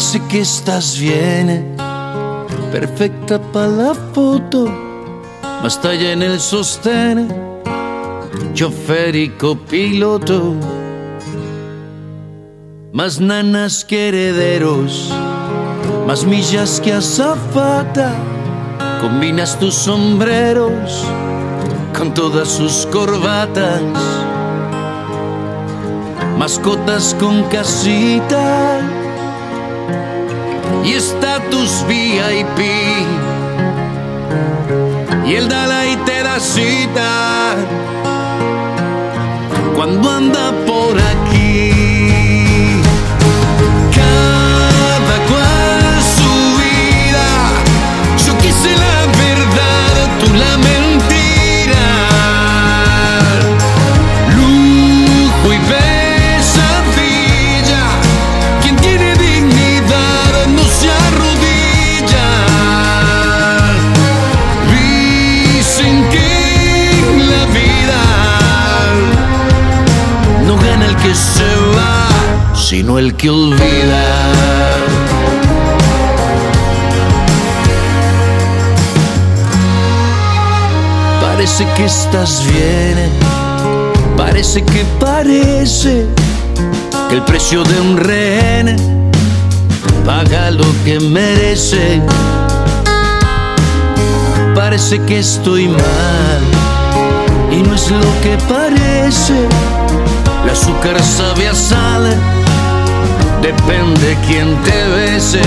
Parece que estás bien, perfecta para la foto, más talla en el sostén, chofer y copiloto, más nanas que herederos, más millas que azafata. Combinas tus sombreros con todas sus corbatas, mascotas con casita y estatus VIP, y el Dalai te da cita cuando anda por aquí. Cada cual su vida, yo quise la verdad, tú la mentira, lujo y pesadilla. Quien tiene dignidad no se arrodilla. Dicen que en la vida no gana el que se va, sino el que olvida. Parece que estás bien, parece que el precio de un rehén paga lo que merece. Parece que estoy mal y no es lo que parece. El azúcar sabe a sal, depende quién te bese.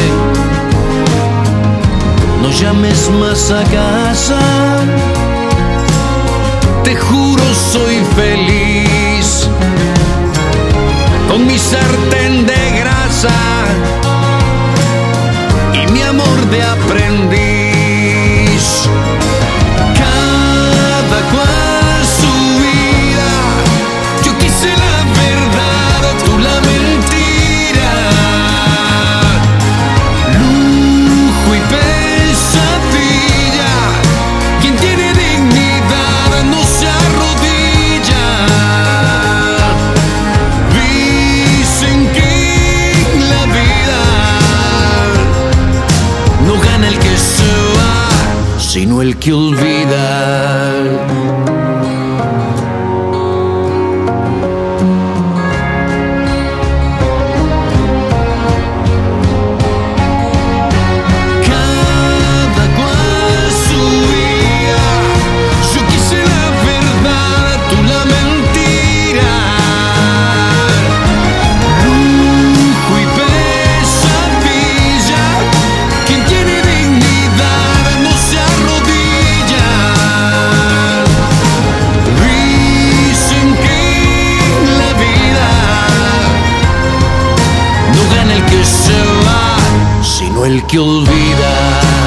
No llames más a casa, te juro soy feliz con mi sartén de grasa y mi amor de aprendiz. Cada cual su vida, yo quise la verdad, tú la mentira, lujo y pesadilla. Quien tiene dignidad no se arrodilla. Dicen que en la vida no gana el que se va, sino el que olvida. Cada cual su vida, yo quise la verdad, tú la mentira, lujo y pesadilla. Quien tiene dignidad no se arrodilla. Dicen que en la vida no gana el que se va, sino el que olvida.